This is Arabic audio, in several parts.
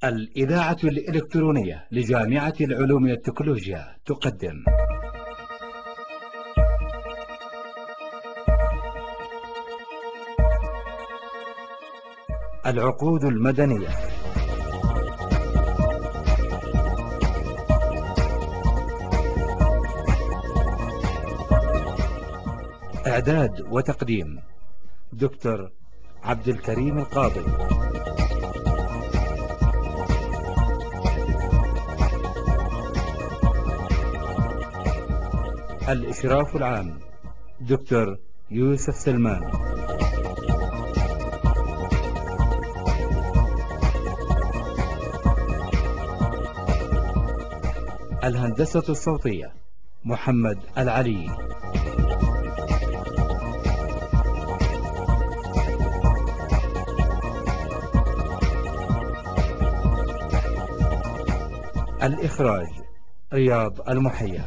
الإذاعة الإلكترونية لجامعة العلوم والتكنولوجيا تقدم العقود المدنية. إعداد وتقديم دكتور عبد الكريم القاضي. الإشراف العام دكتور يوسف سلمان. الهندسة الصوتية محمد العلي. الإخراج رياض المحيا.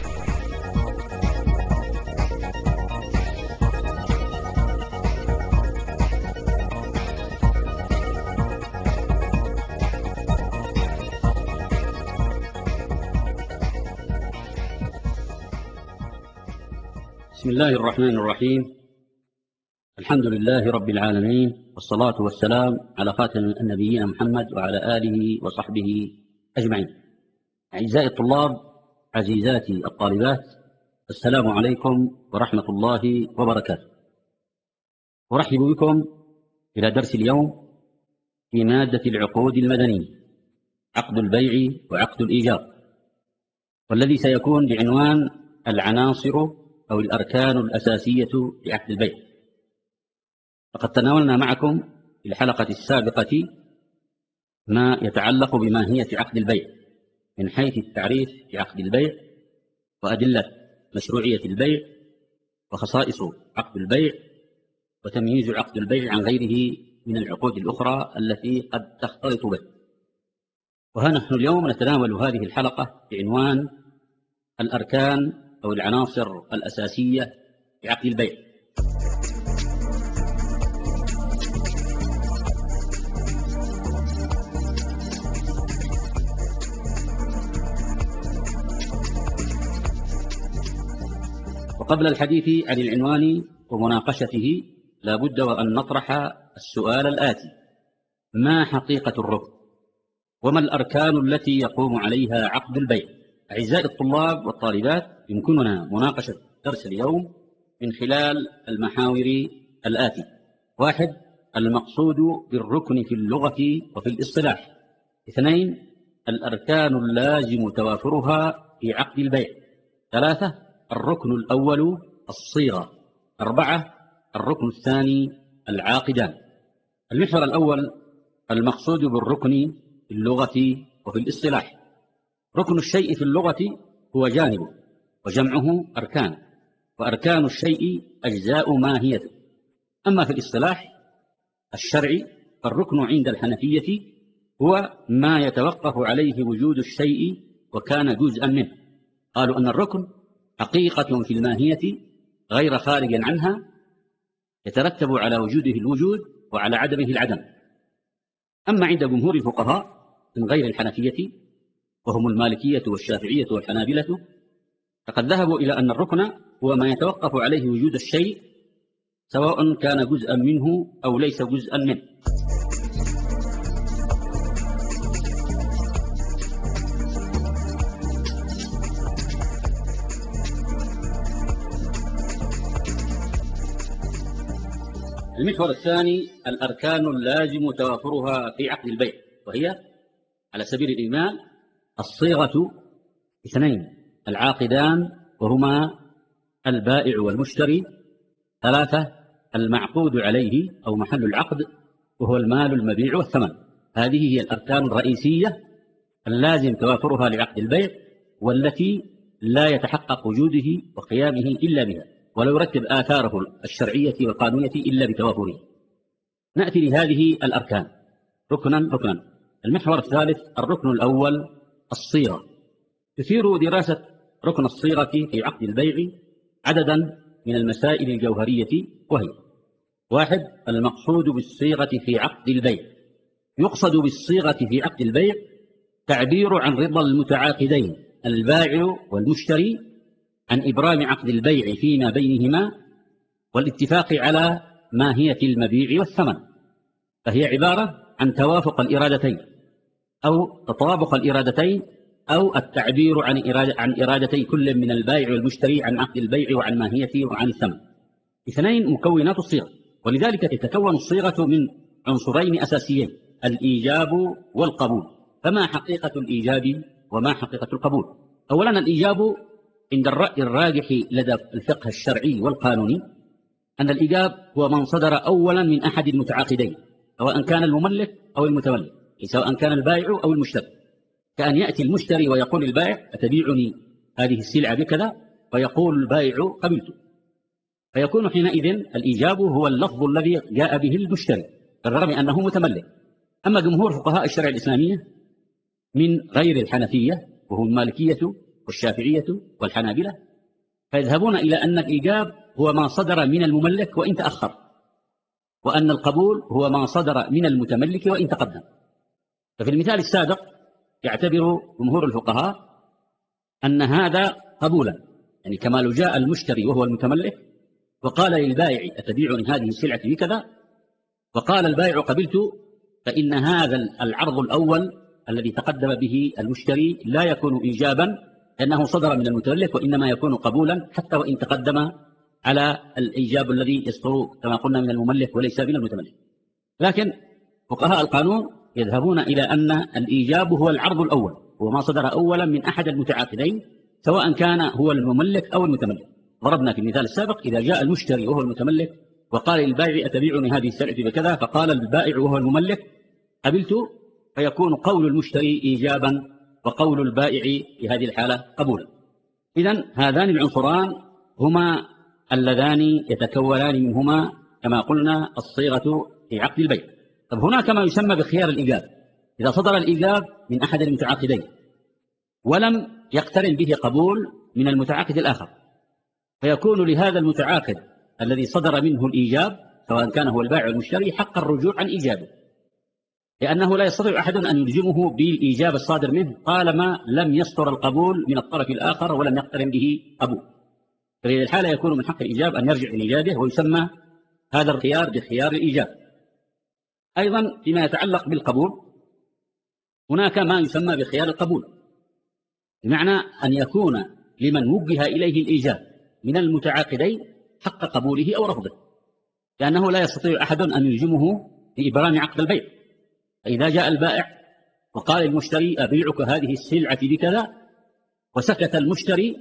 بسم الله الرحمن الرحيم. الحمد لله رب العالمين، والصلاة والسلام على خاتم النبيين محمد وعلى آله وصحبه أجمعين. أعزائي الطلاب، عزيزاتي الطالبات، السلام عليكم ورحمة الله وبركاته. أرحب بكم إلى درس اليوم في مادة العقود المدنية، عقد البيع وعقد الإيجار، والذي سيكون بعنوان العناصر أو الأركان الأساسية لعقد البيع. فقد تناولنا معكم في الحلقة السابقة ما يتعلق بماهية عقد البيع من حيث التعريف بعقد البيع وأدلة مشروعية البيع وخصائص عقد البيع وتمييز عقد البيع عن غيره من العقود الأخرى التي قد تختلط به. وها نحن اليوم نتناول هذه الحلقة بعنوان الأركان أو العناصر الأساسية لعقد البيع. وقبل الحديث عن العنوان ومناقشته لا بد وأن نطرح السؤال الآتي: ما حقيقة الركن؟ وما الأركان التي يقوم عليها عقد البيع؟ أعزائي الطلاب والطالبات، يمكننا مناقشة درس اليوم من خلال المحاور الآتي: 1. المقصود بالركن في اللغة وفي الاصطلاح. 2. الأركان اللازم توافرها في عقد البيع. 3. الركن الأول الصيغة. 4. الركن الثاني العاقدان. المحور الأول: المقصود بالركن في اللغة وفي الاصطلاح. ركن الشيء في اللغة هو جانبه، وجمعه أركان، وأركان الشيء أجزاء ماهيته. أما في الاصطلاح الشرعي فالركن عند الحنفية هو ما يتوقف عليه وجود الشيء وكان جزءا منه. قالوا أن الركن حقيقة في الماهية غير خارج عنها، يترتب على وجوده الوجود وعلى عدمه العدم. أما عند جمهور الفقهاء من غير الحنفية وهم المالكية والشافعية والحنابلة، فقد ذهبوا إلى أن الركن هو ما يتوقف عليه وجود الشيء سواء كان جزءا منه أو ليس جزءا منه. المحور الثاني: الأركان اللازم توافرها في عقد البيع، وهي على سبيل الإجمال: الصيغة 2، العاقدان وهما البائع والمشتري. 3، المعقود عليه أو محل العقد وهو المال المبيع والثمن. هذه هي الأركان الرئيسية اللازم توافرها لعقد البيع، والتي لا يتحقق وجوده وقيامه إلا بها، ولا يرتب آثاره الشرعية والقانونية إلا بتوافره. نأتي لهذه الأركان ركنا ركنا. المحور الثالث: الركن الأول الصيغة. تثير دراسة ركن الصيغة في عقد البيع عددا من المسائل الجوهرية، وهي: 1. المقصود بالصيغة في عقد البيع. يقصد بالصيغة في عقد البيع تعبير عن رضا المتعاقدين البائع والمشتري عن إبرام عقد البيع فيما بينهما والاتفاق على ماهية المبيع والثمن، فهي عبارة عن توافق الإرادتين أو تطابق الإرادتين أو التعبير عن إرادتي كل من البائع والمشتري عن عقد البيع وعن ماهيته وعن الثمن. اثنين مكونات الصيغة، ولذلك تتكون الصيغة من عنصرين أساسيين: الإيجاب والقبول. فما حقيقة الإيجاب وما حقيقة القبول؟ أولا، الإيجاب عند الرأي الراجح لدى الفقه الشرعي والقانوني أن الإيجاب هو من صدر أولا من أحد المتعاقدين، سواء كان المملك أو المتملك، سواء كان البائع أو المشتري. كأن يأتي المشتري ويقول البائع: أتبيعني هذه السلعة بكذا؟ فيقول البائع: قبلت. فيكون حينئذ الإيجاب هو اللفظ الذي جاء به المشتري بالرغم أنه متملك. أما جمهور فقهاء الشرع الإسلامية من غير الحنفية، وهم المالكية والشافعية والحنابلة، فيذهبون إلى أن الإيجاب هو ما صدر من المملك وإن تأخر، وأن القبول هو ما صدر من المتملك وإن تقدم. ففي المثال السابق يعتبر جمهور الفقهاء أن هذا قبولا، يعني كما لو جاء المشتري وهو المتملك وقال للبائع: أتبيعني هذه السلعة بكذا؟ وقال البائع: قبلت، فإن هذا العرض الأول الذي تقدم به المشتري لا يكون إيجابا لأنه صدر من المتملك، وإنما يكون قبولا حتى وإن تقدم على الإيجاب الذي يصدر كما قلنا من المملك وليس من المتملك. لكن فقهاء القانون يذهبون إلى أن الإيجاب هو العرض الأول، هو ما صدر أولا من أحد المتعاقدين سواء كان هو المملك أو المتملك. ضربنا في المثال السابق: إذا جاء المشتري وهو المتملك وقال للبائع: أتبيعني هذه السلعة بكذا؟ فقال البائع وهو المملك: قبلت، فيكون قول المشتري إيجابا وقول البائع في هذه الحالة قبولا. إذن هذان العنصران هما اللذان يتكونان منهما كما قلنا الصيغة في عقد البيع. طب هناك ما يسمى بخيار الإيجاب. إذا صدر الإيجاب من أحد المتعاقدين ولم يقترن به قبول من المتعاقد الآخر، فيكون لهذا المتعاقد الذي صدر منه الإيجاب سواء كان هو البائع والمشتري حق الرجوع عن إيجابه، لأنه لا يستطيع أحد أن يلزمه بالإيجاب الصادر منه طالما لم يصدر القبول من الطرف الآخر ولم يقترن به قبول. ففي الحالة يكون من حق الإيجاب أن يرجع لإيجابه، ويسمى هذا الخيار بخيار الإيجاب. أيضا فيما يتعلق بالقبول هناك ما يسمى بخيار القبول، بمعنى أن يكون لمن وجه إليه الإيجاب من المتعاقدين حق قبوله أو رفضه، لأنه لا يستطيع أحد أن يلزمه بإبرام عقد البيع. فإذا جاء البائع وقال المشتري: أبيعك هذه السلعة بكذا، وسكت المشتري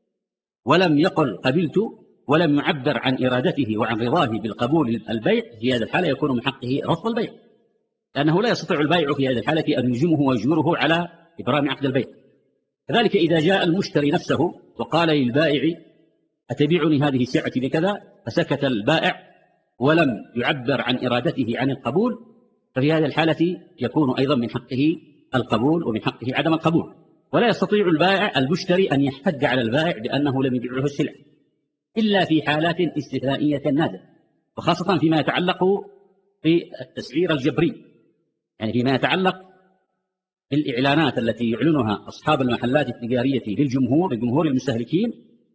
ولم يقل قبلت ولم يعبر عن إرادته وعن رضاه بالقبول البيع، في هذه الحالة يكون من حقه رفض البيع، لأنه لا يستطيع البائع في هذه الحالة أن يلزمه ويجبره على إبرام عقد البيع. كذلك إذا جاء المشتري نفسه وقال للبائع: أتبيعني هذه السلعة بكذا؟ فسكت البائع ولم يعبر عن إرادته عن القبول، ففي هذه الحالة يكون أيضا من حقه القبول ومن حقه عدم القبول. ولا يستطيع المشتري أن يحتج على البائع بأنه لم يبيعه السلعة إلا في حالات استثنائية نادرة، وخاصة فيما يتعلق بالتسعير الجبري، يعني فيما يتعلق بالإعلانات التي يعلنها أصحاب المحلات التجارية لجمهور المستهلكين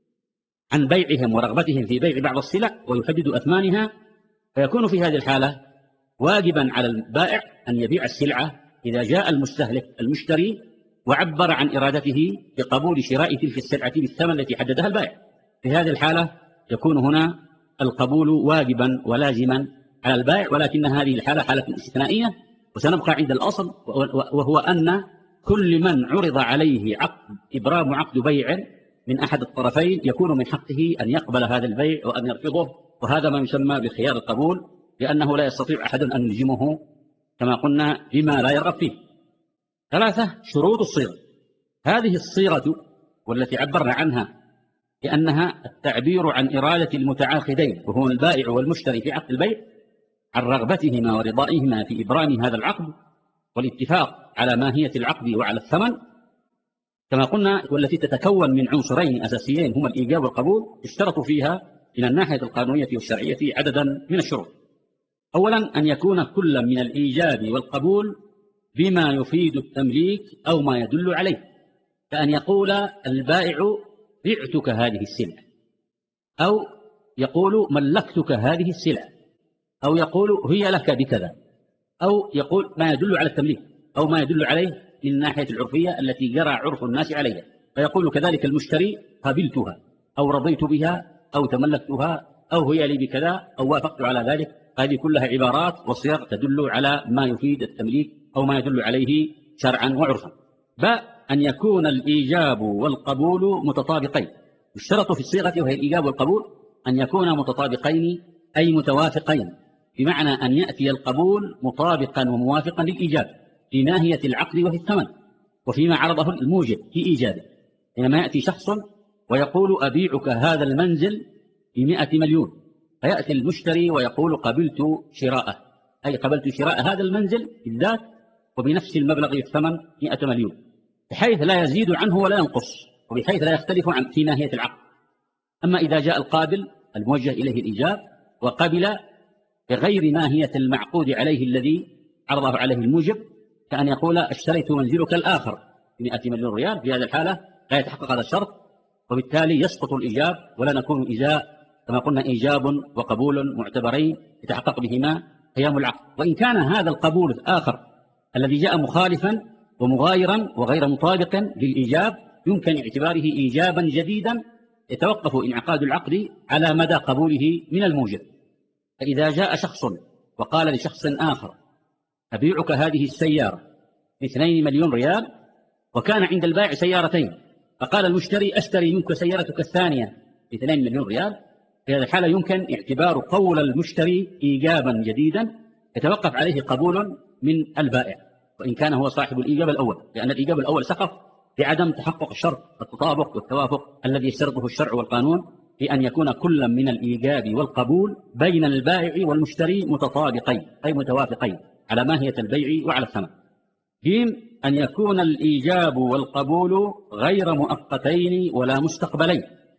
عن بيعهم ورغبتهم في بيع بعض السلع ويحدد أثمانها. فيكون في هذه الحالة واجبا على البائع أن يبيع السلعة إذا جاء المشتري وعبر عن إرادته بقبول شراء تلك السلعة بالثمن التي حددها البائع. في هذه الحالة يكون هنا القبول واجبا ولازما على البائع، ولكن هذه الحالة حالة استثنائية، وسنبقى عند الأصل، وهو أن كل من عرض عليه إبرام عقد بيع من أحد الطرفين يكون من حقه أن يقبل هذا البيع وأن يرفضه، وهذا ما يسمى بخيار القبول، لأنه لا يستطيع أحد أن يلزمه كما قلنا بما لا يرغب فيه. ثلاثة: شروط الصيغة. هذه الصيغة والتي عبرنا عنها لأنها التعبير عن إرادة المتعاقدين وهو البائع والمشتري في عقد البيع عن رغبتهما ورضائهما في إبرام هذا العقد والاتفاق على ماهية العقد وعلى الثمن كما قلنا، والتي تتكون من عنصرين أساسيين هما الإيجاب والقبول، اشترطوا فيها من الناحية القانونية والشرعية عددا من الشروط. أولا أن يكون كل من الإيجاب والقبول بما يفيد التمليك أو ما يدل عليه، كأن يقول البائع بعتك هذه السلعة، أو يقول ملكتك هذه السلعة، أو يقول هي لك بكذا، أو يقول ما يدل على التمليك أو ما يدل عليه من الناحية العرفية التي جرى عرف الناس عليها. فيقول كذلك المشتري قبلتها أو رضيت بها أو تملكتها أو هي لي بكذا أو وافقت على ذلك. هذه كلها عبارات وصيغ تدل على ما يفيد التمليك أو ما يدل عليه شرعا وعرفا. أن يكون الإيجاب والقبول متطابقين. يشترط في الصيغة وهي الإيجاب والقبول أن يكونا متطابقين أي متوافقين، بمعنى أن يأتي القبول مطابقا وموافقا للإيجاب في ماهية العقد وفي الثمن وفيما عرضه الموجب في إيجابه. حينما يأتي شخص ويقول أبيعك هذا المنزل ب100 مليون، فيأتي المشتري ويقول قبلت شراءه، أي قبلت شراء هذا المنزل بالذات وبنفس المبلغ الثمن 100 مليون، بحيث لا يزيد عنه ولا ينقص، وبحيث لا يختلف عن في ماهية العقد. أما إذا جاء القابل الموجه إليه الإيجاب وقبل بغير ماهية المعقود عليه الذي عرضه عليه الموجب، كأن يقول اشتريت منزلك الآخر ب100 مليون ريال، في هذه الحالة لا يتحقق هذا الشرط، وبالتالي يسقط الإيجاب ولا نكون إجاء كما قلنا إيجاب وقبول معتبرين يتحقق بهما قيام العقد. وإن كان هذا القبول الآخر الذي جاء مخالفا ومغايرا وغير مطابق للإيجاب يمكن اعتباره إيجابا جديدا يتوقف انعقاد العقد على مدى قبوله من الموجب. فإذا جاء شخص وقال لشخص آخر أبيعك هذه السيارة ب2 مليون ريال، وكان عند البائع سيارتين، فقال المشتري أشتري منك سيارتك الثانية ب2 مليون ريال، في هذه الحالة يمكن اعتبار قول المشتري إيجابا جديدا يتوقف عليه قبول من البائع، وإن كان هو صاحب الإيجاب الأول، لأن الإيجاب الأول سقط بعدم تحقق شرط التطابق والتوافق الذي يشترطه الشرع والقانون، بأن يكون كل من الإيجاب والقبول بين البائع والمشتري متطابقين أي متوافقين على ماهية البيع وعلى الثمن. أن يكون الإيجاب والقبول غير مؤقتين ولا مستقبلين.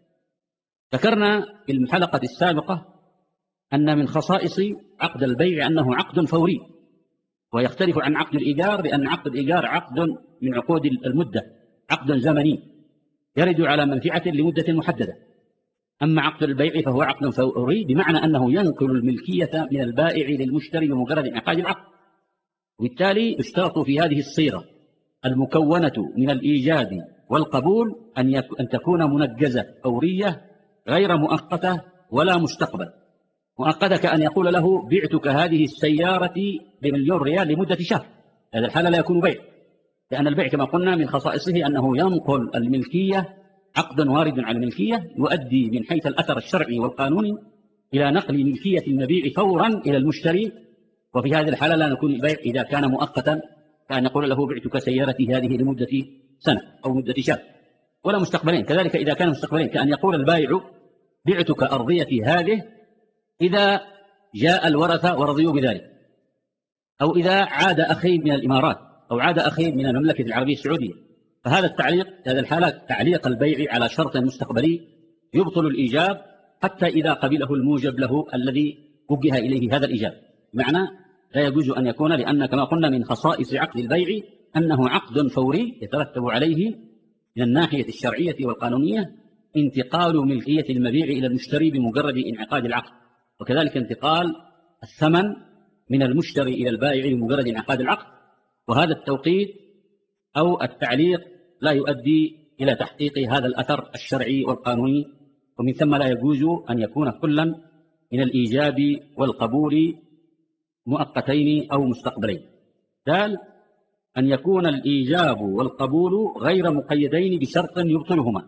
ذكرنا في الحلقة السابقة أن من خصائص عقد البيع أنه عقد فوري، ويختلف عن عقد الإيجار، لأن عقد الإيجار عقد من عقود المدة، عقد زمني يرد على منفعة لمدة محددة. أما عقد البيع فهو عقد فوري، بمعنى أنه ينقل الملكية من البائع للمشتري بمجرد انعقاد العقد. وبالتالي يشترط في هذه الصيغة المكونة من الإيجاب والقبول أن تكون منجزة فورية غير مؤقتة ولا مستقبل. مؤقتة كأن يقول له بعتك هذه السيارة ب1 مليون ريال لمدة شهر، هذا الحالة لا يكون بيع، لأن البيع كما قلنا من خصائصه أنه ينقل الملكية، عقد وارد على الملكية يؤدي من حيث الأثر الشرعي والقانوني إلى نقل ملكية المبيع فورا إلى المشتري، وفي هذه الحالة لا نكون البيع إذا كان مؤقتا كأن نقول له بعتك سيارتي هذه لمدة سنة أو مدة شهر، ولا مستقبلين. كذلك إذا كان مستقبلين كأن يقول البائع بعتك أرضيتي هذه إذا جاء الورثة ورضيوا بذلك، أو إذا عاد أخي من الإمارات أو عاد أخي من المملكة العربية السعودية، فهذا التعليق هذه الحالة تعليق البيع على شرط مستقبلي يبطل الإيجاب حتى إذا قبله الموجب له الذي وجه إليه هذا الإيجاب. معنى لا يجوز أن يكون، لأن كما قلنا من خصائص عقد البيع أنه عقد فوري يترتب عليه من الناحية الشرعية والقانونية انتقال ملكية المبيع إلى المشتري بمجرد انعقاد العقد، وكذلك انتقال الثمن من المشتري إلى البائع بمجرد انعقاد العقد. وهذا التوقيت أو التعليق لا يؤدي إلى تحقيق هذا الأثر الشرعي والقانوني، ومن ثم لا يجوز أن يكون كلا من الإيجاب والقبول مؤقتين أو مستقبلين. ثالث أن يكون الإيجاب والقبول غير مقيدين بشرط يبطلهما،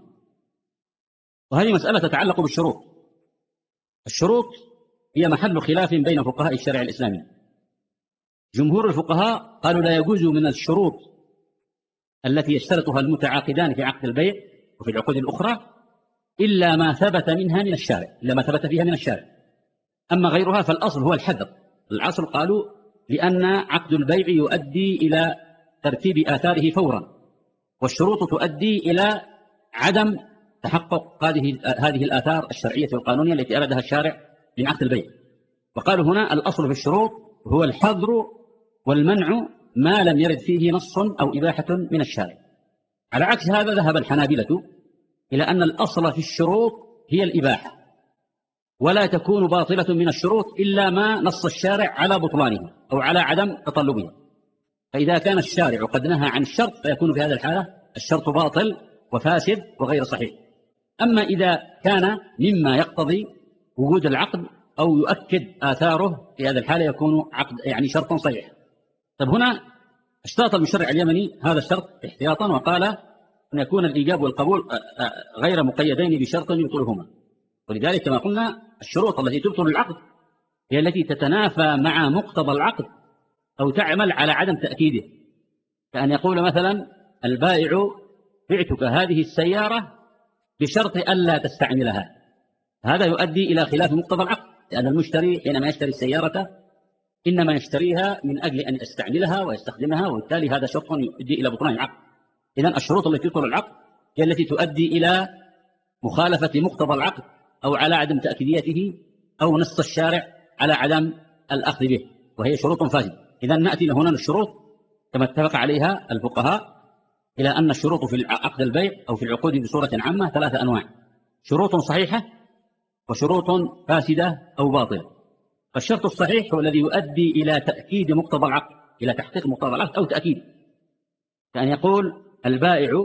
وهذه مسألة تتعلق بالشروط. الشروط هي محل خلاف بين فقهاء الشرع الإسلامي. جمهور الفقهاء قالوا لا يجوز من الشروط التي يشترطها المتعاقدان في عقد البيع وفي العقود الأخرى إلا ما ثبت منها من الشارع، إلا ما ثبت فيها من الشارع. أما غيرها فالأصل هو الحذر. العصر قالوا لأن عقد البيع يؤدي إلى ترتيب آثاره فورا، والشروط تؤدي إلى عدم تحقق هذه الآثار الشرعية والقانونية التي أرادها الشارع من عقد البيع. وقالوا هنا الأصل في الشروط هو الحظر والمنع ما لم يرد فيه نص أو إباحة من الشارع. على عكس هذا ذهب الحنابلة إلى أن الأصل في الشروط هي الإباحة، ولا تكون باطلة من الشروط إلا ما نص الشارع على بطلانها أو على عدم تطلبها. فإذا كان الشارع قد نهى عن الشرط فيكون في هذه الحالة الشرط باطل وفاسد وغير صحيح. أما إذا كان مما يقتضي وجود العقد أو يؤكد آثاره في هذه الحالة يكون عقد يعني شرط صحيح. طيب هنا اشترط المشرع اليمني هذا الشرط احتياطا وقال أن يكون الإيجاب والقبول غير مقيدين بشرط يبطلهما. ولذلك كما قلنا الشروط التي تبطل العقد هي التي تتنافى مع مقتضى العقد أو تعمل على عدم تأكيده، كأن يقول مثلا البائع بعتك هذه السيارة بشرط ألا تستعملها، هذا يؤدي إلى خلاف مقتضى العقد، لأن المشتري حينما يشتري السيارة إنما يشتريها من أجل أن يستعملها ويستخدمها، وبالتالي هذا شرط يؤدي إلى بطلان العقد. إذن الشروط التي تبطل العقد هي التي تؤدي إلى مخالفة مقتضى العقد أو على عدم تأكيديته أو نص الشارع على عدم الأخذ به، وهي شروط فاسدة. إذن نأتي هنا للشروط كما اتفق عليها الفقهاء إلى أن الشروط في عقد البيع أو في العقود بصورة عامة 3 أنواع: شروط صحيحة وشروط فاسدة أو باطلة. فالشرط الصحيح هو الذي يؤدي إلى تأكيد مقتضى العقد، إلى تحقيق مقتضى العقد أو تأكيد، كأن يقول البائع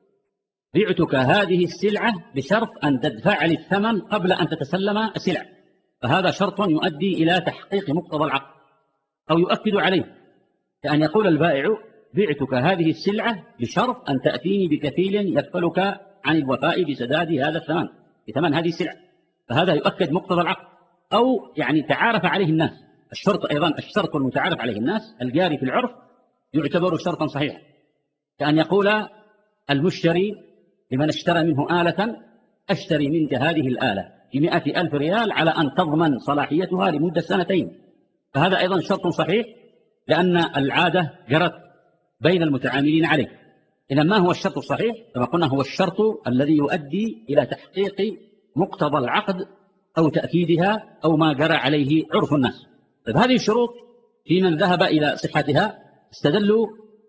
بعتك هذه السلعة بشرط أن تدفع لي الثمن قبل أن تتسلم السلعة، فهذا شرط يؤدي إلى تحقيق مقتضى العقد أو يؤكد عليه، كأن يقول البائع بعتك هذه السلعة بشرط أن تأتيني بكفيل يكفلك عن الوفاء بسداد هذا الثمن بثمن هذه السلعة، فهذا يؤكد مقتضى العقد أو يعني تعارف عليه الناس. الشرط أيضا الشرط المتعارف عليه الناس الجاري في العرف يعتبر شرطا صحيحا، كأن يقول المشتري لمن اشترى منه آلة أشتري منك هذه الآلة ب100,000 ريال على أن تضمن صلاحيتها لمدة 2 سنين، فهذا أيضا شرط صحيح لأن العادة جرت بين المتعاملين عليه. إذا ما هو الشرط الصحيح؟ كما قلنا هو الشرط الذي يؤدي إلى تحقيق مقتضى العقد أو تأكيدها أو ما جرى عليه عرف الناس. طيب هذه الشروط في من ذهب إلى صحتها استدلوا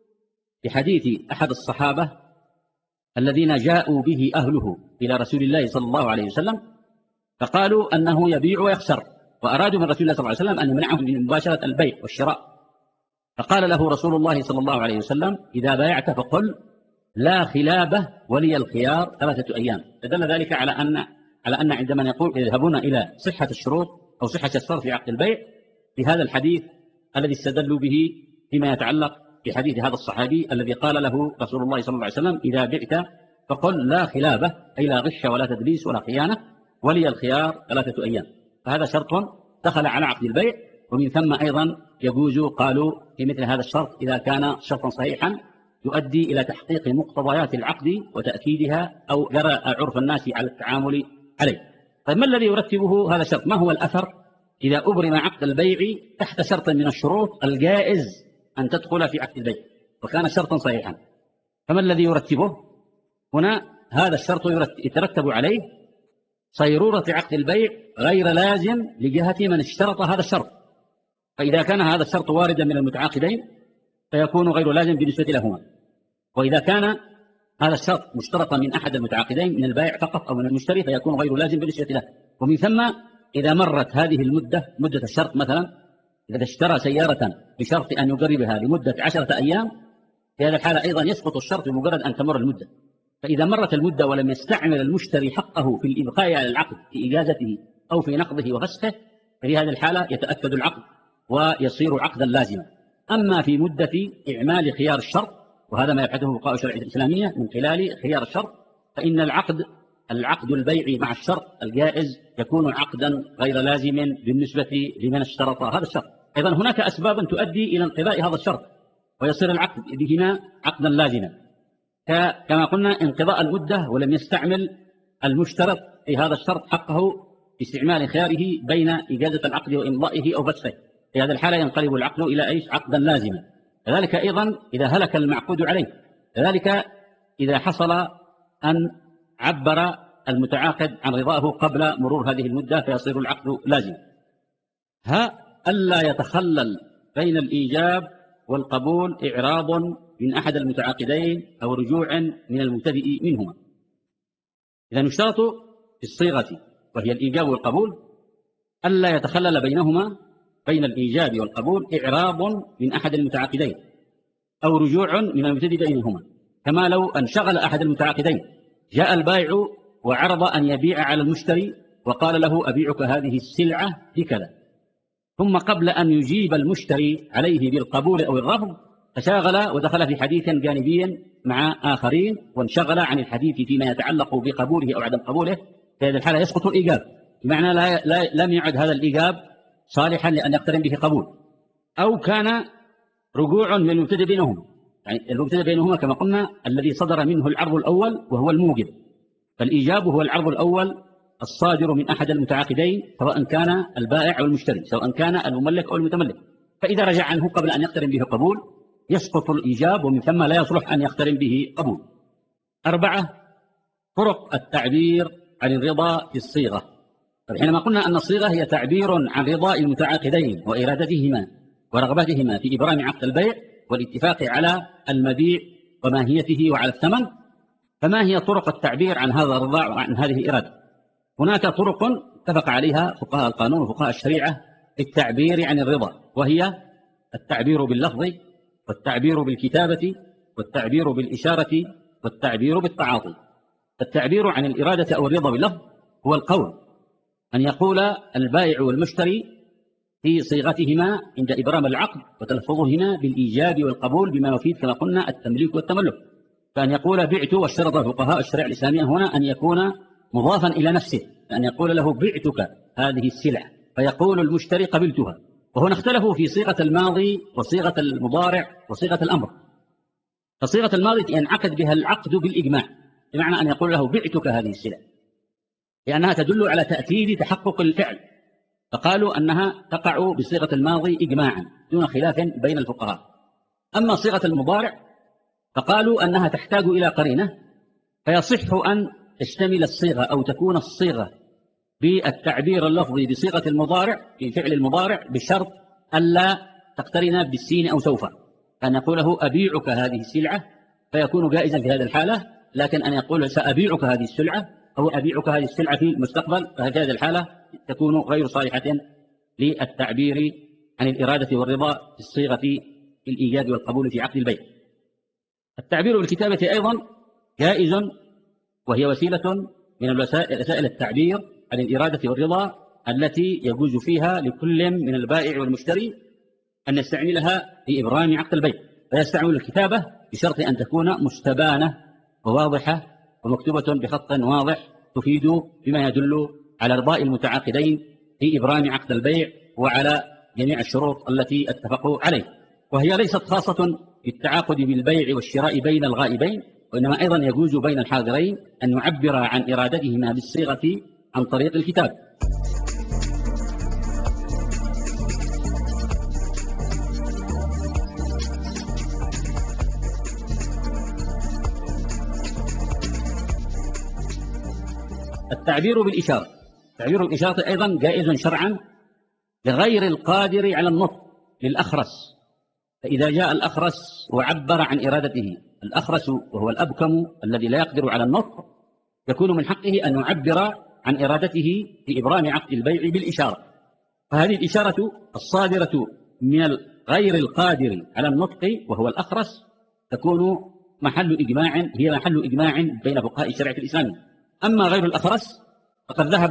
بحديث أحد الصحابة الذين جاءوا به أهله إلى رسول الله صلى الله عليه وسلم فقالوا أنه يبيع ويخسر، وأرادوا من رسول الله صلى الله عليه وسلم أن يمنعهم من مباشرة البيع والشراء، فقال له رسول الله صلى الله عليه وسلم إذا بايعت فقل لا خلابة ولي الخيار 3 أيام. فدل ذلك على أن عندما يقول يذهبون إلى صحة الشروط أو صحة الشرط في عقد البيع بهذا الحديث الذي استدلوا به فيما يتعلق بحديث هذا الصحابي الذي قال له رسول الله صلى الله عليه وسلم إذا بعت فقل لا خلابة أي لا غش ولا تدليس ولا خيانة ولي الخيار 3 أيام، فهذا شرط دخل على عقد البيع. ومن ثم أيضا يجوز قالوا في مثل هذا الشرط إذا كان شرطا صحيحا يؤدي إلى تحقيق مقتضيات العقد وتأكيدها أو جرى عرف الناس على التعامل عليه. طيب ما الذي يرتبه هذا الشرط؟ ما هو الأثر إذا أبرم عقد البيع تحت شرط من الشروط الجائز أن تدخل في عقد البيع وكان شرطا صحيحا؟ فما الذي يرتبه؟ هنا هذا الشرط يترتب عليه صيرورة عقد البيع غير لازم لجهة من اشترط هذا الشرط، فإذا كان هذا الشرط واردا من المتعاقدين فيكون غير لازم بالنسبة لهما، وإذا كان هذا الشرط مشترطا من أحد المتعاقدين من البائع فقط أو من المشتري فيكون غير لازم بالنسبة له. ومن ثم إذا مرت هذه مدة الشرط، مثلا إذا اشترى سيارة بشرط أن يقربها لمدة 10 أيام في هذه الحالة أيضا يسقط الشرط بمجرد أن تمر المدة، فإذا مرت المدة ولم يستعمل المشتري حقه في الإبقاء على العقد في إجازته أو في نقضه وفسخه ففي هذه الحالة يتأكد العقد ويصير عقدا لازما. أما في مدة إعمال خيار الشرط، وهذا ما يبحثه فقهاء الشريعة الإسلامية من خلال خيار الشرط، فإن العقد البيعي مع الشرط الجائز يكون عقدا غير لازم بالنسبة لمن اشترط هذا الشرط. أيضا هناك أسباب تؤدي إلى انقضاء هذا الشرط ويصير العقد بهما عقدا لازما، كما قلنا انقضاء المدة ولم يستعمل المشترط في هذا الشرط حقه باستعمال خياره بين إجازة العقد وإمضائه أو فسخه، في هذه الحالة ينقلب العقد إلى إيش؟ عقدا لازما. كذلك أيضا إذا هلك المعقود عليه، كذلك إذا حصل أن عبر المتعاقد عن رضاه قبل مرور هذه المدة فيصير العقد لازما. ألا يتخلل بين الإيجاب والقبول إعراض من أحد المتعاقدين أو رجوع من المبتدئ منهما. إذا يشترط في الصيغة وهي الإيجاب والقبول ألا يتخلل بينهما بين الإيجاب والقبول إعراض من أحد المتعاقدين أو رجوع من المبتدئ بينهما، كما لو انشغل أحد المتعاقدين، جاء البائع وعرض أن يبيع على المشتري وقال له أبيعك هذه السلعة بكذا، ثم قبل أن يجيب المشتري عليه بالقبول أو الرفض تشاغل ودخل في حديث جانبي مع آخرين وانشغل عن الحديث فيما يتعلق بقبوله أو عدم قبوله، في هذه الحالة يسقط الإيجاب، بمعنى لم يعد هذا الإيجاب صالحا لأن يقترن به قبول. أو كان رجوع من المبتدئ بينهما، يعني المبتدئ بينهما كما قلنا الذي صدر منه العرض الأول وهو الموجب، فالإيجاب هو العرض الأول الصادر من أحد المتعاقدين سواء كان البائع أو المشتري، سواء كان المملك أو المتملك، فإذا رجع عنه قبل أن يقترن به قبول يسقط الإيجاب، ومن ثم لا يصلح أن يقترن به قبول. 4. طرق التعبير عن الرضا في الصيغة. حينما قلنا أن الصيغة هي تعبير عن رضاء المتعاقدين وإرادتهما ورغبتهما في إبرام عقد البيع والاتفاق على المبيع وماهيته وعلى الثمن، فما هي طرق التعبير عن هذا الرضا وعن هذه الإرادة؟ هناك طرق اتفق عليها فقهاء القانون وفقهاء الشريعة للتعبير عن الرضا، وهي التعبير باللفظ والتعبير بالكتابة والتعبير بالإشارة والتعبير بالتعاطي. التعبير عن الإرادة أو الرضا باللفظ هو القول، أن يقول البائع والمشتري في صيغتهما عند إبرام العقد وتلفظهما بالإيجاب والقبول بما يفيد كما قلنا التمليك والتملك، فأن يقول بعت، واشترط فقهاء الشريعة الإسلامية هنا أن يكون مضافا إلى نفسه، أن يقول له بعتك هذه السلعة فيقول المشتري قبلتها. وهنا اختلفوا في صيغة الماضي وصيغة المضارع وصيغة الأمر. فصيغة الماضي ينعقد بها العقد بالإجماع، بمعنى أن يقول له بعتك هذه السلعة، لأنها تدل على تأكيد تحقق الفعل، فقالوا أنها تقع بصيغة الماضي إجماعا دون خلاف بين الفقهاء. أما صيغة المضارع فقالوا أنها تحتاج إلى قرينة، فيصح أن تشتمل الصيغة أو تكون الصيغة بالتعبير اللفظي بصيغة المضارع في فعل المضارع بشرط ألا تقترن بالسين أو سوف، أن يقوله أبيعك هذه السلعة فيكون جائزا في هذه الحالة، لكن أن يقول سأبيعك هذه السلعة أو أبيعك هذه السلعة في المستقبل ففي هذه الحالة تكون غير صالحة للتعبير عن الإرادة والرضا في الصيغة الإيجاب والقبول في عقد البيع. التعبير بالكتابة أيضا جائز، وهي وسيلة من وسائل التعبير عن الإرادة والرضا التي يجوز فيها لكل من البائع والمشتري أن يستعملها في إبرام عقد البيع، فيستعمل الكتابة بشرط أن تكون مستبانة وواضحة ومكتوبة بخط واضح تفيد بما يدل على رضاء المتعاقدين في إبرام عقد البيع وعلى جميع الشروط التي اتفقوا عليه. وهي ليست خاصة بالتعاقد بالبيع والشراء بين الغائبين، وإنما أيضا يجوز بين الحاضرين أن يعبر عن إرادتهما بالصيغة عن طريق الكتاب. التعبير بالإشارة. تعبير الإشارة أيضا جائز شرعا لغير القادر على النطق للأخرس، فإذا جاء الأخرس وعبر عن إرادته، الأخرس وهو الأبكم الذي لا يقدر على النطق، يكون من حقه أن يعبر عن إرادته في إبرام عقد البيع بالإشارة. فهذه الإشارة الصادرة من غير القادر على النطق وهو الأخرس تكون محل إجماع بين فقهاء الشريعة الإسلامية. أما غير الأخرس فقد ذهب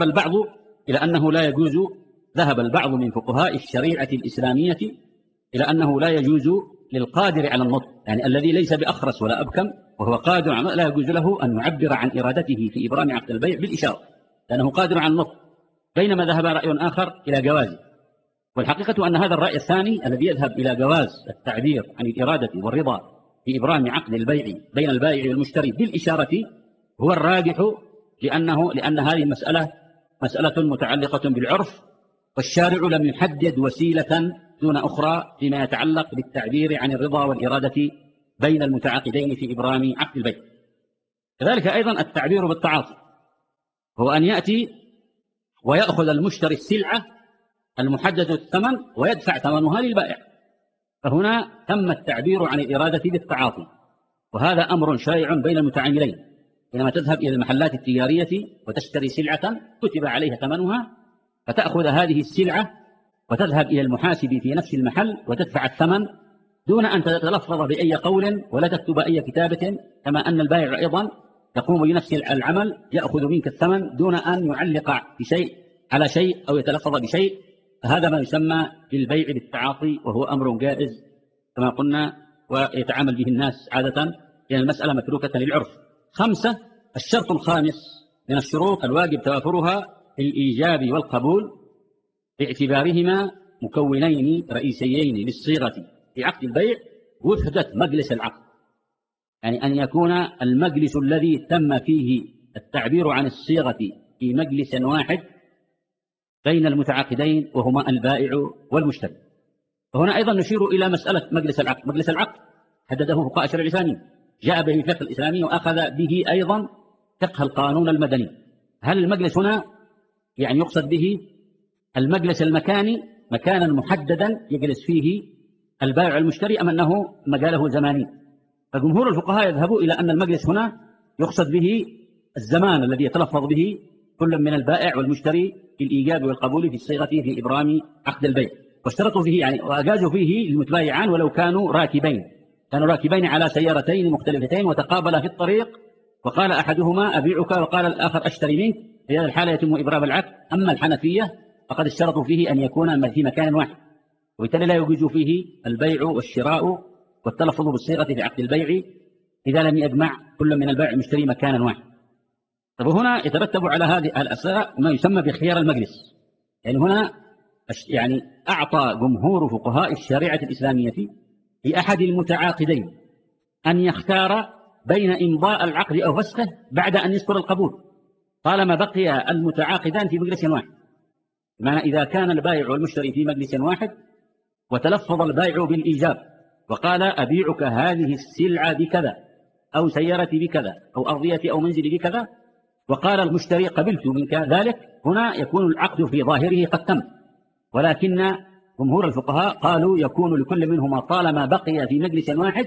البعض من فقهاء الشريعة الإسلامية إلى أنه لا يجوز للقادر على النطق، يعني الذي ليس بأخرس ولا أبكم وهو قادر على النطق لا يجوز له أن يعبر عن إرادته في إبرام عقد البيع بالإشارة لأنه قادر على النطق، بينما ذهب رأي آخر إلى جوازه. والحقيقة أن هذا الرأي الثاني الذي يذهب إلى جواز التعبير عن الإرادة والرضا في إبرام عقد البيع بين البائع والمشتري بالإشارة هو الراجح، لأن هذه المسألة مسألة متعلقة بالعرف، والشارع لم يحدد وسيلة دون أخرى فيما يتعلق بالتعبير عن الرضا والإرادة بين المتعاقدين في إبرام عقد البيع. كذلك أيضا التعبير بالتعاطي هو أن يأتي ويأخذ المشتري السلعة المحدد الثمن ويدفع ثمنها للبائع. فهنا تم التعبير عن الإرادة بالتعاطي، وهذا أمر شائع بين المتعاملين. حينما تذهب إلى المحلات التجارية وتشتري سلعة كتب عليها ثمنها، فتأخذ هذه السلعة وتذهب إلى المحاسب في نفس المحل وتدفع الثمن دون أن تتلفظ بأي قول ولا تكتب أي كتابة، كما أن البائع أيضا يقوم بنفس العمل، يأخذ منك الثمن دون أن يعلق بشيء على شيء أو يتلفظ بشيء. هذا ما يسمى بالبيع بالتعاطي، وهو أمر جائز كما قلنا، ويتعامل به الناس عادة، لأن المسألة متروكة للعرف. 5. الشرط الخامس من الشروط الواجب توافرها الإيجاب والقبول، باعتبارهما مكونين رئيسيين للصيغة في عقد البيع وحدة مجلس العقد، يعني أن يكون المجلس الذي تم فيه التعبير عن الصيغة في مجلس واحد بين المتعاقدين وهما البائع والمشتري. وهنا أيضا نشير إلى مسألة مجلس العقد. مجلس العقد حدده فقهاء الشرع الإسلامي، جاء به الفقه الإسلامي وأخذ به أيضا فقه القانون المدني. هل المجلس هنا يعني يقصد به المجلس المكاني، مكانا محددا يجلس فيه البائع والمشتري، أم أنه مجاله زماني؟ فجمهور الفقهاء يذهبوا إلى أن المجلس هنا يقصد به الزمان الذي يتلفظ به كل من البائع والمشتري في الإيجاب والقبول في الصيغة في إبرام عقد البيع. واشترطوا فيه يعني وأجازوا فيه المتبايعان ولو كانوا راكبين على سيارتين مختلفتين وتقابلا في الطريق، وقال أحدهما أبيعك وقال الآخر أشتري منك، في هذه الحالة يتم إبرام العقد. أما الحنفية فقد اشترطوا فيه أن يكون في مكان واحد، وبالتالي لا يجوز فيه البيع والشراء والتلفظ بالصيغة في عقد البيع إذا لم يجمع كل من البائع والمشتري مكانا واحد. طب هنا يترتب على هذه الأشياء ما يسمى بخيار المجلس. يعني هنا يعني أعطى جمهور فقهاء الشريعة الإسلامية لأحد المتعاقدين أن يختار بين إمضاء العقد أو فسخه بعد أن يذكر القبول، طالما بقي المتعاقدان في مجلس واحد. بمعنى إذا كان البائع والمشتري في مجلس واحد وتلفظ البائع بالإيجاب وقال أبيعك هذه السلعة بكذا، أو سيارتي بكذا، أو أرضيتي أو منزلي بكذا، وقال المشتري قبلت منك ذلك، هنا يكون العقد في ظاهره قد تم. ولكن جمهور الفقهاء قالوا يكون لكل منهما طالما بقي في مجلس واحد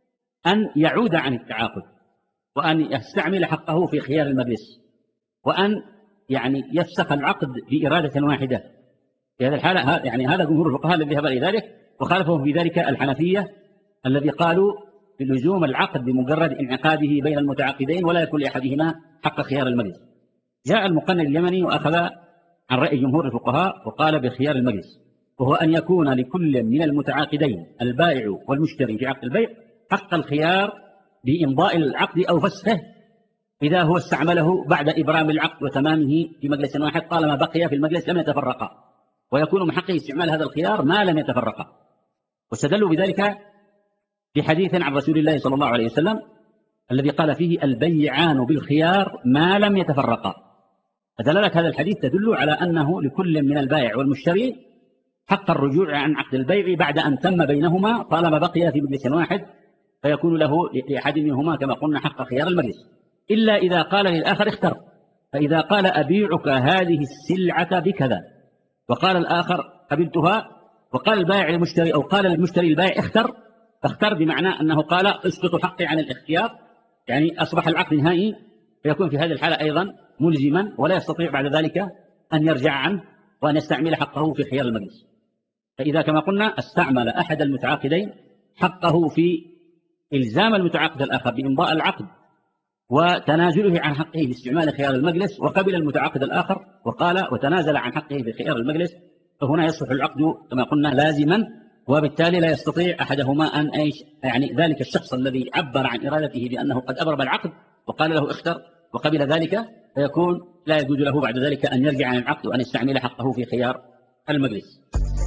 أن يعود عن التعاقد، وأن يستعمل حقه في خيار المجلس، وأن يعني يفسخ العقد بإرادة واحدة. في هذه الحالة يعني هذا جمهور الفقهاء الذي ذهب إلى ذلك، وخالفهم في ذلك الحنفية الذي قالوا بلزوم العقد بمجرد انعقاده بين المتعاقدين ولا يكون لأحدهما حق خيار المجلس. جاء المقنن اليمني وأخذ عن رأي جمهور الفقهاء وقال بخيار المجلس، وهو أن يكون لكل من المتعاقدين البائع والمشتري في عقد البيع حق الخيار بإمضاء العقد أو فسخه إذا هو استعمله بعد إبرام العقد وتمامه في مجلس واحد، طالما بقي في المجلس لم يتفرقا، ويكون من حقه استعمال هذا الخيار ما لم يتفرقا. واستدلوا بذلك في حديث عن رسول الله صلى الله عليه وسلم الذي قال فيه البيعان بالخيار ما لم يتفرقا. فدلالة هذا الحديث تدل على أنه لكل من البائع والمشتري حق الرجوع عن عقد البيع بعد أن تم بينهما طالما بقي في مجلس واحد، فيكون له لأحد منهما كما قلنا حق خيار المجلس، إلا إذا قال للآخر اختر. فإذا قال أبيعك هذه السلعة بكذا وقال الآخر قبلتها، وقال البائع للمشتري أو قال المشتري للبائع اختر، فاختر بمعنى أنه قال اسقط حقي عن الاختيار، يعني أصبح العقد نهائي، فيكون في هذه الحالة أيضا ملزما ولا يستطيع بعد ذلك أن يرجع عنه وأن يستعمل حقه في خيار المجلس. فإذا كما قلنا استعمل أحد المتعاقدين حقه في إلزام المتعاقد الآخر بإمضاء العقد وتنازله عن حقه باستعمال خيار المجلس، وقبل المتعاقد الآخر وقال وتنازل عن حقه في خيار المجلس، فهنا يصبح العقد كما قلنا لازما، وبالتالي لا يستطيع أحدهما أن يعني ذلك الشخص الذي عبر عن إرادته بأنه قد أبرم العقد وقال له اختر وقبل ذلك، فيكون لا يجوز له بعد ذلك أن يرجع عن العقد وأن يستعمل حقه في خيار المجلس.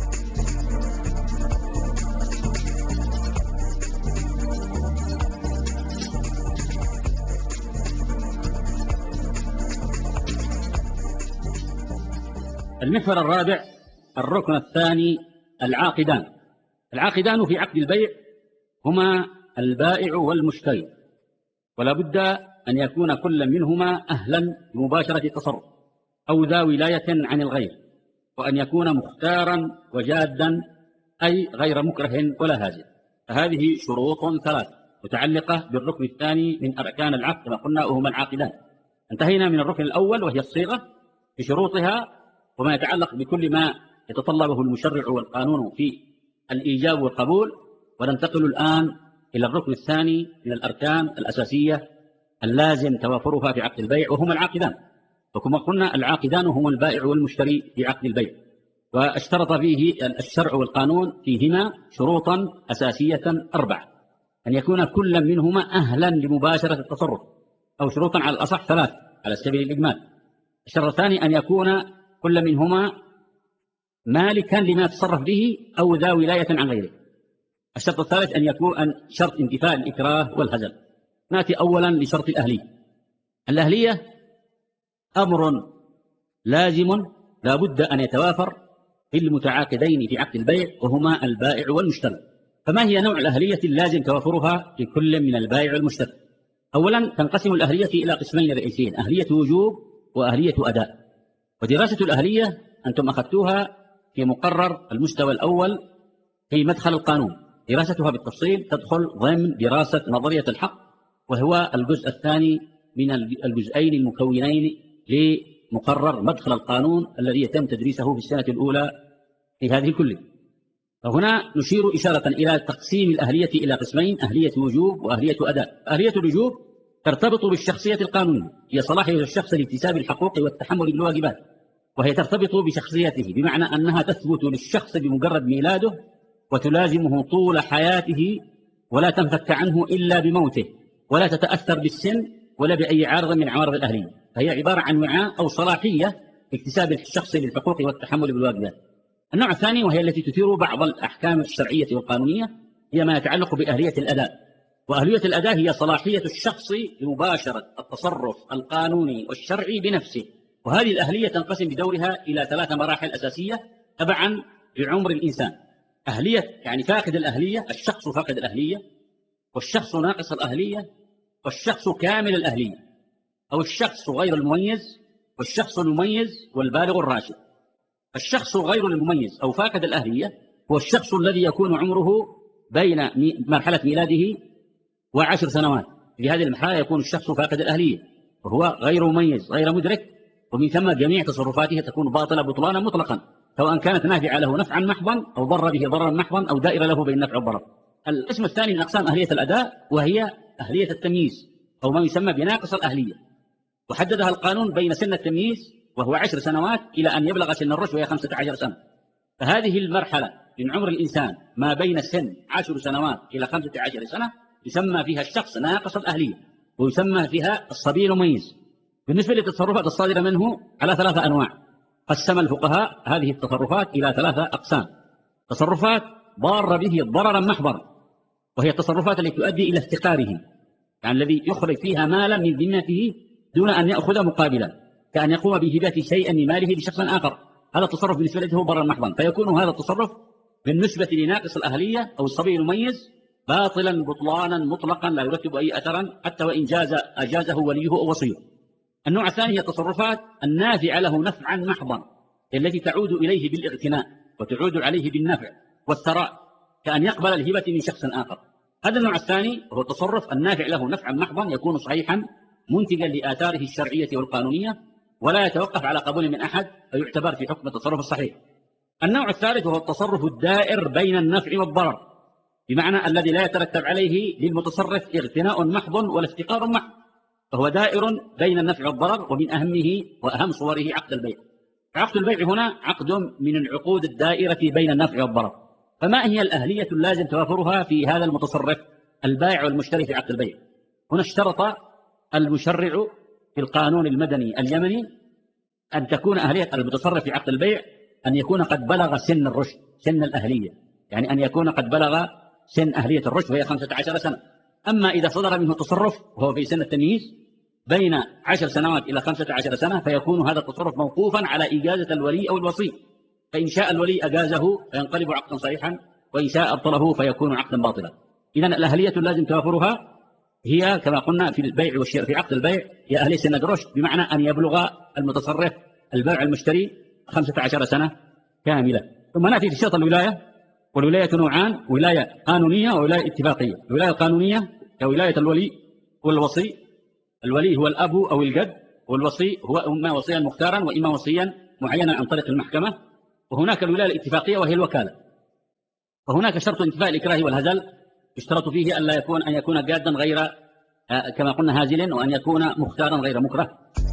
المحور الرابع الركن الثاني العاقدان. العاقدان في عقد البيع هما البائع والمشتري، ولا بد أن يكون كل منهما أهلا بمباشرة التصرف أو ذا ولاية عن الغير، وأن يكون مختارا وجادا، أي غير مكره ولا هازل. فهذه شروط ثلاث متعلقة بالركن الثاني من أركان العقد كما قلنا، وهما العاقدان. انتهينا من الركن الأول وهي الصيغة بشروطها وما يتعلق بكل ما يتطلبه المشرع والقانون في الإيجاب والقبول، وننتقل الآن إلى الركن الثاني من الأركان الأساسية اللازم توافرها في عقد البيع، وهما العاقدان. وكما قلنا العاقدان هما البائع والمشتري في عقد البيع، واشترط فيه الشرع والقانون فيهما شروطا أساسية 4: أن يكون كل منهما أهلا لمباشرة التصرف، أو شروطا على الأصح 3 على سبيل الإجمال. الشرط الثاني أن يكون كل منهما مالكا لما يتصرف به أو ذا ولاية عن غيره. الشرط الثالث أن يكون شرط انتفاء الإكراه والهزل. نأتي أولا لشرط الأهلية. الأهلية أمر لازم لا بد أن يتوافر في المتعاقدين في عقد البيع، وهما البائع والمشتري. فما هي نوع الأهلية اللازم توافرها في كل من البائع والمشتري؟ أولا تنقسم الأهلية إلى قسمين رئيسيين: أهلية وجوب وأهلية أداء. ودراسة الأهلية أنتم أخذتوها في مقرر المستوى الأول في مدخل القانون، دراستها بالتفصيل تدخل ضمن دراسة نظرية الحق، وهو الجزء الثاني من الجزئين المكونين لمقرر مدخل القانون الذي يتم تدريسه في السنة الأولى في هذه الكلية. فهنا نشير إشارة إلى تقسيم الأهلية إلى قسمين: أهلية وجوب وأهلية أداء. أهلية الوجوب ترتبط بالشخصية القانونية، هي صلاحية الشخص لاكتساب الحقوق والتحمل بالواجبات، وهي ترتبط بشخصيته، بمعنى أنها تثبت للشخص بمجرد ميلاده وتلازمه طول حياته، ولا تنفك عنه إلا بموته، ولا تتأثر بالسن ولا بأي عارض من عوارض الأهلية. فهي عبارة عن وعاء أو صلاحية اكتساب الشخص للحقوق والتحمل بالواجبات. النوع الثاني وهي التي تثير بعض الأحكام الشرعية والقانونية هي ما يتعلق بأهلية الأداء. وأهلية الأداء هي صلاحية الشخص لمباشرة التصرف القانوني والشرعي بنفسه. وهذه الأهلية تنقسم بدورها إلى 3 مراحل أساسية تبعا لعمر الإنسان: أهلية يعني فاقد الأهلية، الشخص فاقد الأهلية، والشخص ناقص الأهلية، والشخص كامل الأهلية، أو الشخص غير المميز، والشخص المميز، والبالغ الراشد. الشخص غير المميز أو فاقد الأهلية هو الشخص الذي يكون عمره بين مرحلة ميلاده و10 سنوات. في هذه المرحلة يكون الشخص فاقد الأهلية وهو غير مميز غير مدرك، ومن ثم جميع تصرفاته تكون باطلة بطلانا مطلقا، سواء كانت نافعة له نفعا محضا أو ضر به ضررا محضا أو دائرة له بين النفع والضرر. القسم الثاني من أقسام أهلية الأداء وهي أهلية التمييز، أو ما يسمى بناقص الأهلية، وحددها القانون بين سن التمييز وهو 10 سنوات إلى أن يبلغ سن الرشد وهي 15 سنة. فهذه المرحلة من عمر الإنسان ما بين سن 10 سنوات إلى 15 سنة يسمى فيها الشخص ناقص الأهلية، ويسمى فيها الصبي المميز. بالنسبة للتصرفات الصادرة منه على 3 أنواع. قسم الفقهاء هذه التصرفات إلى 3 أقسام: تصرفات ضارة به ضررا محضا، وهي التصرفات التي تؤدي إلى افتقاره، يعني الذي يخرج فيها مالا من ذمته دون أن يأخذ مقابلا، كأن يقوم بهبة شيئا من ماله لشخص آخر. هذا التصرف بالنسبة له هو ضررا محضا، فيكون هذا التصرف بالنسبة لناقص الأهلية أو الصبي المميز باطلا بطلانا مطلقا لا يرتب أي أثرا حتى وإن أجازه وليه أو وصيه. النوع الثاني هي التصرفات النافعة له نفعا محضا، التي تعود إليه بالاغتناء وتعود عليه بالنفع والثراء، كأن يقبل الهبة من شخص آخر. هذا النوع الثاني وهو التصرف النافع له نفعا محضا، يكون صحيحا منتجا لآثاره الشرعية والقانونية ولا يتوقف على قبول من أحد فيعتبر في حكم التصرف الصحيح. النوع الثالث وهو التصرف الدائر بين النفع والضرر، بمعنى الذي لا يترتب عليه للمتصرف اغتناء محض ولا افتقار محض، فهو دائر بين النفع والضرر، ومن أهمه وأهم صوره عقد البيع. عقد البيع هنا عقد من العقود الدائرة بين النفع والضرر. فما هي الأهلية اللازم توافرها في هذا المتصرف البائع والمشتري في عقد البيع؟ هنا اشترط المشرع في القانون المدني اليمني أن تكون أهلية المتصرف في عقد البيع أن يكون قد بلغ سن الرشد، سن الأهلية، يعني أن يكون قد بلغ سن أهلية الرشد وهي 15 سنة. أما إذا صدر منه تصرف وهو في سن التمييز بين 10 سنوات إلى 15 سنة فيكون هذا التصرف موقوفا على إجازة الولي أو الوصي، فإن شاء الولي أجازه فينقلب عقدا صحيحا، وإن شاء أبطله فيكون عقدا باطلا. إذن الأهلية لازم توافرها هي كما قلنا في البيع والشراء. في عقد البيع هي أهلية سن الرشد، بمعنى أن يبلغ المتصرف البائع المشتري 15 سنة كاملة. ثم نأتي لشرط الولاية، والولاية نوعان: ولاية قانونية وولاية اتفاقية. الولاية القانونية كولاية الولي والوصي. الولي هو الأب أو الجد، والوصي هو إما وصيا مختارا وإما وصيا معينا عن طريق المحكمة. وهناك الولاية الاتفاقية وهي الوكالة. وهناك شرط انتفاء الإكراه والهزل، يشترط فيه أن يكون جادا غير كما قلنا هازل، وأن يكون مختارا غير مكره.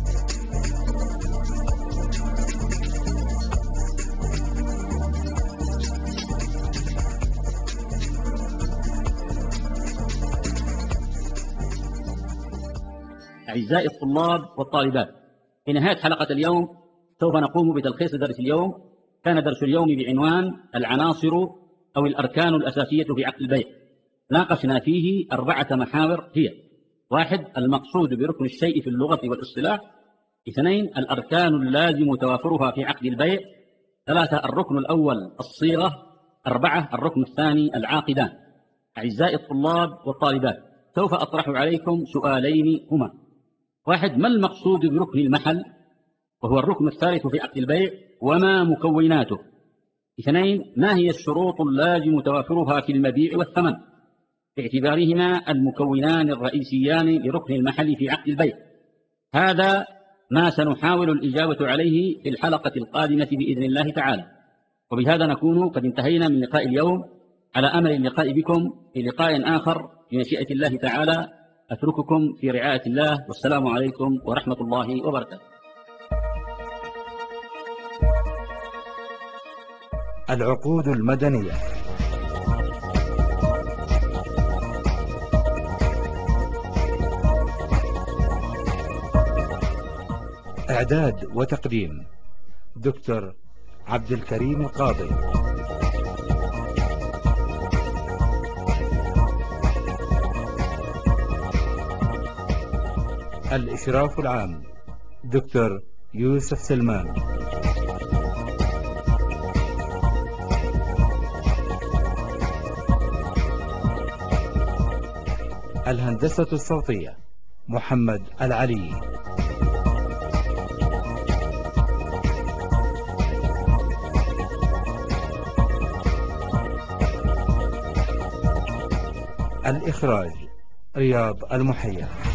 أعزائي الطلاب والطالبات، في نهاية حلقة اليوم سوف نقوم بتلخيص درس اليوم. كان درس اليوم بعنوان العناصر أو الأركان الأساسية في عقد البيع. ناقشنا فيه 4 محاور هي: 1. المقصود بركن الشيء في اللغة والاصطلاح. 2. الأركان اللازم توافرها في عقد البيع. 3. الركن الأول الصيغة. 4. الركن الثاني العاقدان. أعزائي الطلاب والطالبات، سوف أطرح عليكم سؤالين هما: 1. ما المقصود بركن المحل، وهو الركن الثالث في عقد البيع، وما مكوناته؟ 2. ما هي الشروط اللازم توافرها في المبيع والثمن، باعتبارهما المكونان الرئيسيان لركن المحل في عقد البيع؟ هذا ما سنحاول الإجابة عليه في الحلقة القادمة بإذن الله تعالى. وبهذا نكون قد انتهينا من لقاء اليوم، على أمل اللقاء بكم في لقاء آخر بمشيئة الله تعالى. أترككم في رعاية الله، والسلام عليكم ورحمة الله وبركاته. العقود المدنية. إعداد وتقديم دكتور عبد الكريم القاضي. الإشراف العام دكتور يوسف سلمان. الهندسة الصوتية محمد العلي. الإخراج رياض المحيا.